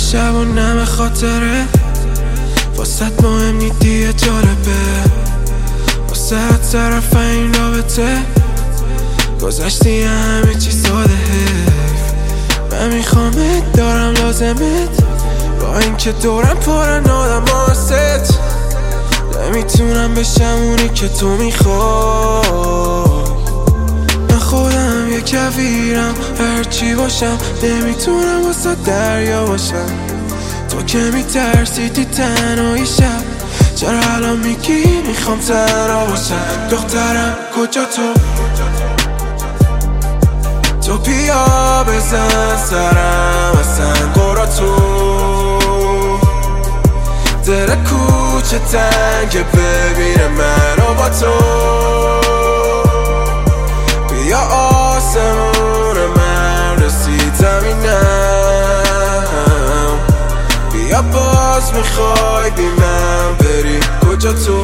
شب و نم خاطره واسط مهم نیدیه جالبه واسط طرف این رابطه گذشتی همه چی ساده حیف من میخوامت دارم لازمت با اینکه دورم پرن آدم هاست نمیتونم بشم اونی که تو میخوای من خودم یه کویرم هرچی باشم نمیتونم واسه دریا باشم تو که میترسیدی تنهایی شب چرا الان میگی میخوام تنها باشم دخترم کجا تو بیا بزن سرم اصلا قرا تو در کوچه تنگه ببینه منو با تو بیا آسمون من رسید زمینم بیا باز میخوای بی من بری کجا تو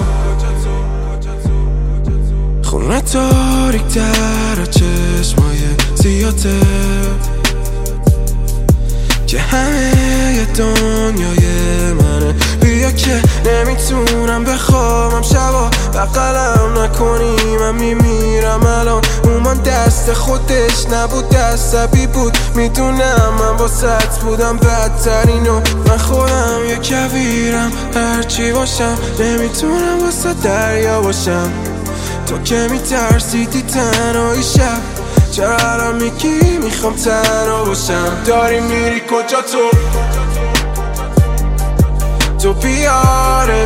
خونه تاریک در چشمای زیاده که همه دنیای منه بیا که نمیتونم بخوابم شبا بغلم نکنی من میمیرم الان اومن دست خودش نبود عصبی بود میدونم من واسط بودم بدترینو من خودم یه کویرم هرچی باشم نمیتونم واسه دریا باشم تو که میترسیدی تنهایی شب چرا الان میگی میخوام تنها باشم داری میری کجا تو بیاره